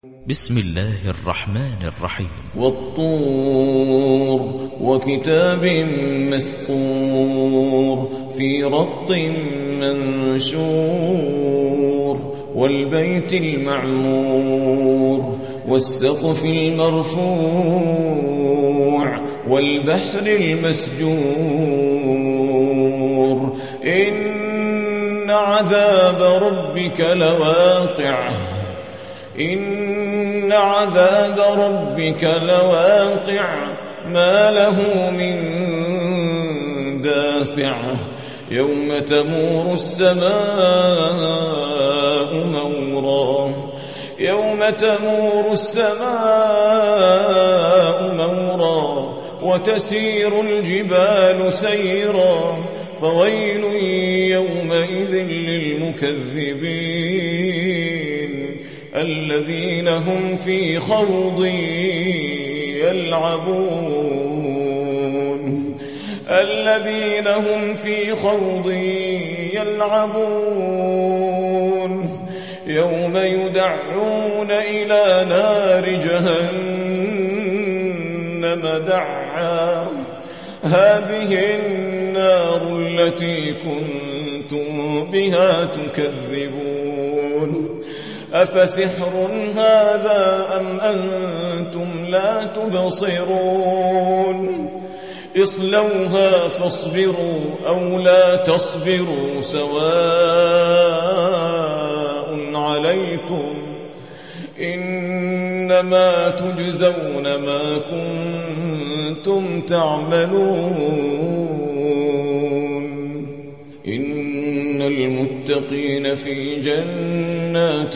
بسم الله الرحمن الرحيم. والطور وكتاب مسطور في رق منشور والبيت المعمور والسقف المرفوع والبحر المسجور إن عذاب ربك لواقع إن عذاب ربك لواقع ما له من دافع يوم تمور السماء مورا يوم تمور السماء مورا وتسير الجبال سيرا فويل يومئذ للمكذبين الذين هم في خوض يلعبون الذين هم في خوض يلعبون يوم يدعون إلى نار جهنم دعا هذه النار التي كنتم بها تكذبون أفسحر هذا أم أنتم لا تبصرون اصلوها فاصبروا أو لا تصبروا سواء عليكم إنما تجزون ما كنتم تعملون إن المتقين في جنات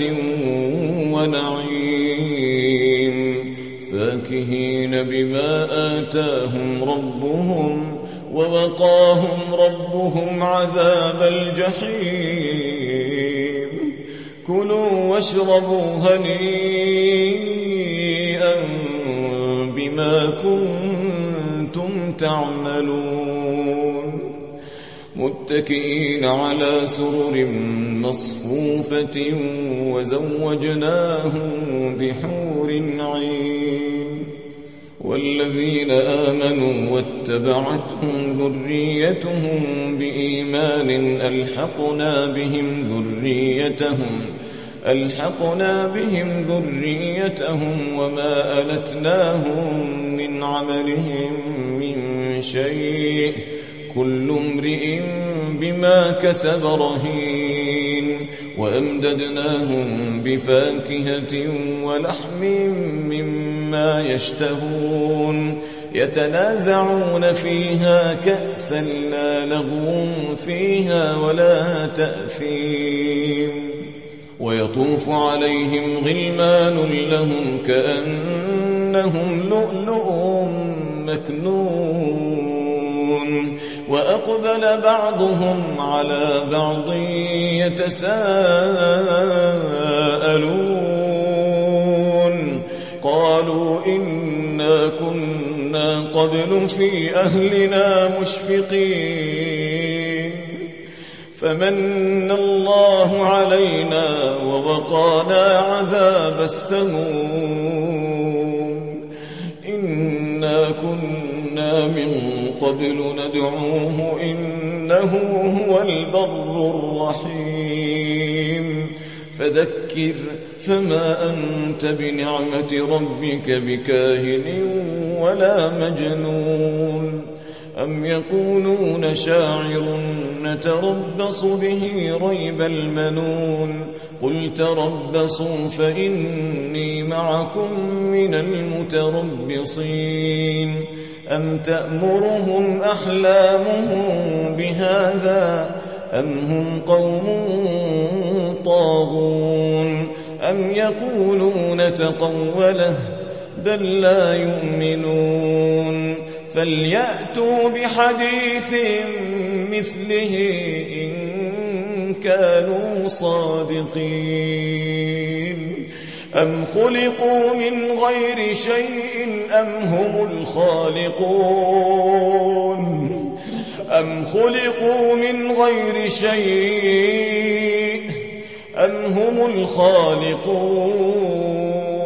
ونعيم فاكهين بما آتاهم ربهم ووقاهم ربهم عذاب الجحيم كلوا واشربوا هنيئا بما كنتم تعملون متكئين على سرر مصفوفة وزوجناهم بحور عين والذين آمنوا واتبعتهم ذريتهم بإيمان ألحقنا بهم ذريتهم وما ألتناهم من عملهم من شيء كل امرئ بما كسب رهين وأمددناهم بفاكهة ولحم مما يشتهون يتنازعون فيها كأسا لا لغو فيها ولا تأثيم ويطوف عليهم غلمان لهم كأنهم لؤلؤ مكنون وأقبل بعضهم على بعض يتساءلون قالوا إنا كنا قبل في أهلنا مشفقين فمن الله علينا ووقانا عذاب السموم إنا كنا من قبل ندعوه إنه هو البر الرحيم فذكر فما أنت بنعمة ربك بكاهن ولا مجنون أم يقولون شاعر نتربص به ريب المنون قل تربصوا فإني معكم من المتربصين أم تأمرهم أحلامهم بهذا أم هم قوم طاغون أم يقولون تقوله بل لا يؤمنون فليأتوا بحديث مثله إن كانوا صادقين أم خلقوا من غير شيء أم هم الخالقون أم خلقوا من غير شيء أم هم الخالقون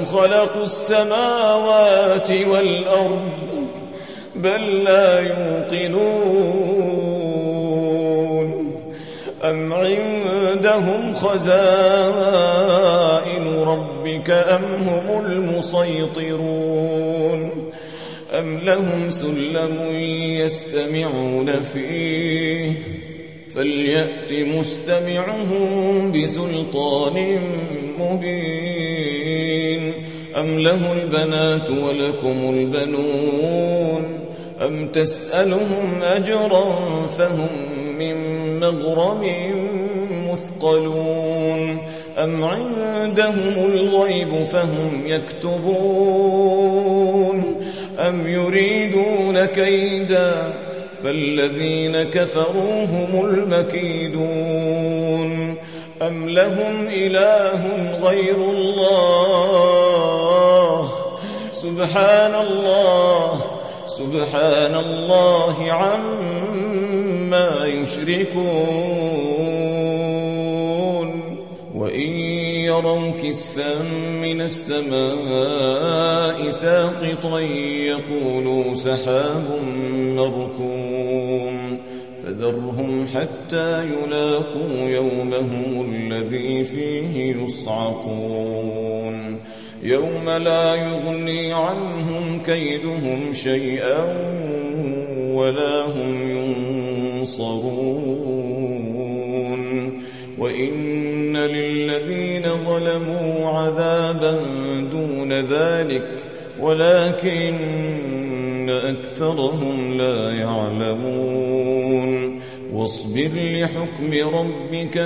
خلقوا السماوات والأرض بل لا يوقنون أم عندهم خزائن ربك أم هم المسيطرون أم لهم سلم يستمعون فيه فليأت مستمعهم بسلطان مبين أم له البنات ولكم البنون أم تسألهم أجرا فهم من مغرم مثقلون أم عندهم الغيب فهم يكتبون أم يريدون كيدا فالذين كفروا هم المكيدون أم لهم إله غير الله سبحان الله عما يشركون وإن يروا كسفا من السماء ساقطا يقولوا سحاب مركوم فذرهم حتى يلاقوا يومهم الذي فيه يصعقون يوم لا يغني عنهم كيدهم شيئا ولا هم ينصرون وإن للذين ظلموا عذابا دون ذلك ولكن أكثرهم لا يعلمون واصبر لحكم ربك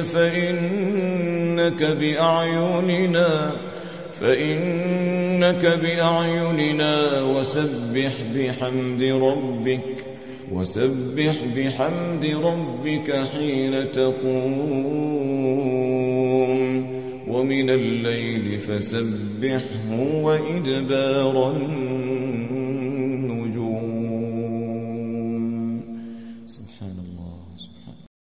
فإنك بأعيننا وسبح بحمد ربك حين تقوم ومن الليل فسبحه وإدبار النجوم